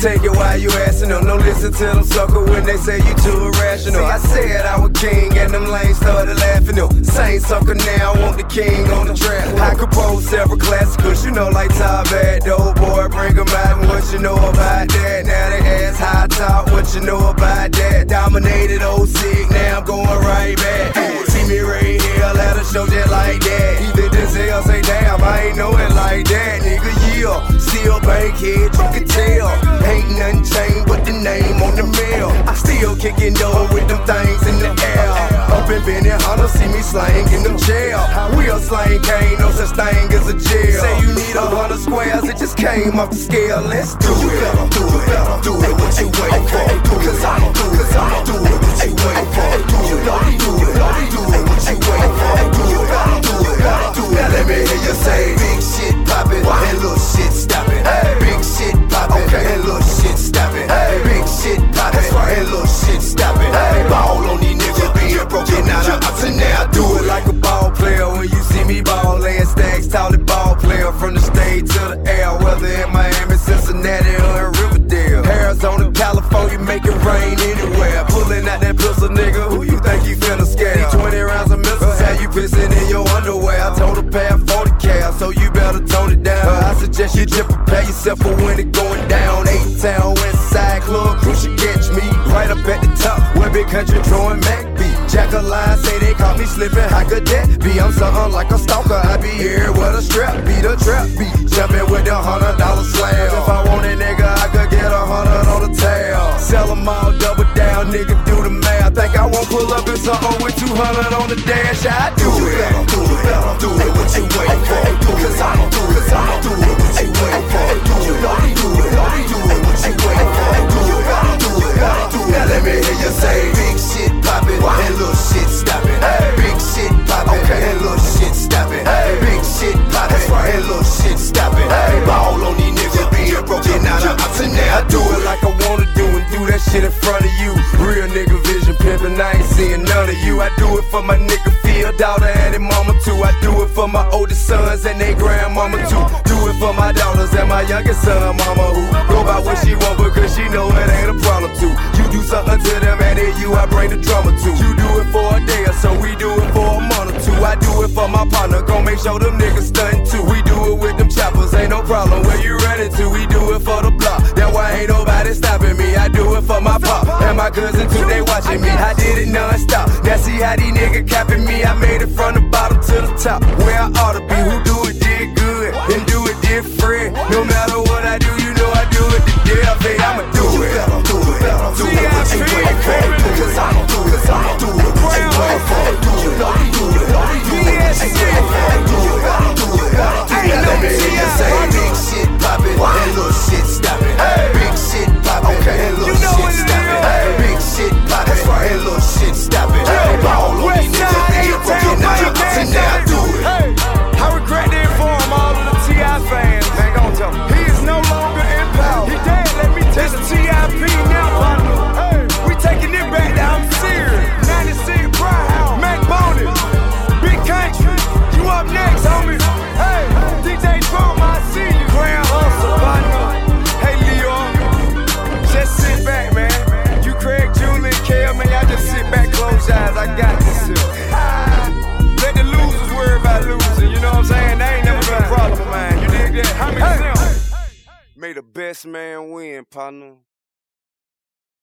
take it while you asking them. Don't listen to them sucker when they say you too irrational. I said I was king and them lanes started laughing them. Same sucker now, want the king on the track. I compose several classicals, you know, like Top Bad, dope boy, bring them out and what you know about that. Now they ask high top, what you know about that. Dominated old sick, now I'm going right back. See me right here, let her show just like that. Even Denzel say, damn, I ain't know it like that. Nigga, yeah, still bankhead, you can tell. Ain't nothing changed but the name on the mail. I still kicking door with them things in the air. Up in Benny Hunter, see me slang in them jail. Real slang, ain't no such thing as a jail. Say you need 100 squares, it just came off the scale. Let's do it. Do it, what you waiting for? Cause I'ma do it, do it, what you waiting for? You know you do it, what you waiting for? You gotta do it, now let me hear you say big shit poppin' and little shit stoppin'. Big shit poppin' and little shit stoppin'. Big shit poppin' and little shit stoppin'. Ball on these niggas being broken out of ups and now. Do it like a ball player when you see me ball laying stacks, tallin' ball player from the stage to the air. Whether in Miami, Cincinnati, or in Riverdale, Arizona, California, make it rain anywhere. Pulling out that pistol, nigga, who you think you finna scare? 20 rounds of missiles, how you pissin' in your underwear? I told her pay 40 cal, so you better tone it down. I suggest you just prepare yourself for when it going down. 8-Town, West Side Club, crew should catch me right up at the top, where Big Country throwing Mac beat. Jack-a-line say they caught me slipping, how could that be? I'm something like a stalker, I be here with a strap beat, a trap beat. Jumping with the $100 slam. If I want it, nigga, I could get 100 on the tail. Sell them all, double down, nigga, do the math. Think I won't pull up in something with 200 on the dash? I do it. Do it, what you waiting for? Cause I'ma do it, what you waiting for? You know you do it, what you waiting for? You gotta do it, now let me hear you say big shit poppin' and little shit stoppin'. Big shit poppin' and little shit stoppin'. Big shit poppin' and little shit stoppin'. Ball on these niggas being broken out of ups and now. I do it like I wanna do and do that shit in front of you. Real nigga vision pimpin', I ain't seeing none of you. I do it for my nigga Phil, daughter and his mama too. I do it for my oldest sons and they grandmama too. Do it for my daughters and my youngest son, mama who go by what she want because she know it ain't a problem too. You do something to them and then you I bring the drama to. You do it for a day or so, we do it for a month or two. I do it for my partner, gon' make sure them niggas stuntin' too. We do it with them choppers, ain't no problem where you running to. We do it for the block, that why ain't nobody stopping me. I do it for my pop and my cousin too, they watching me. I did it non-stop, now see how these niggas capping me. I made it from the bottom to the top, where I ought to be. Who do it did good and do it different. No matter what I do, you know I do it to death. Hey, I'ma do it. Do it what you waiting for. Cause I'ma do it, what you waiting for. You know you do it, what you waiting for. You gotta do it, now let me hear you say big shit poppin' and little shit stoppin'. Big shit poppin' and little shit stoppin'. Big shit poppin' and little shit stoppin'. Ball on these niggas being broken out of ups and now. Do it. I regret to inform all of the T.I. fans, man, gon' tell me. He is no longer in power. He dead, let me tell you. It's T.I.P. now, partner. Hey, we taking it back down, I'm serious. 96 Brown, Mac Boney, Big Country. You up next, homie. Hey, DJ Drum, I see you. Grand Hustle, partner. Hey, Leo, just sit back, man. You Craig, Julie, and Kel, man, y'all just sit back, close your eyes. I got this here. Let the losers worry about losing, you know what I'm saying? That ain't never been a problem of mine, you dig that? How many May the best man win, partner.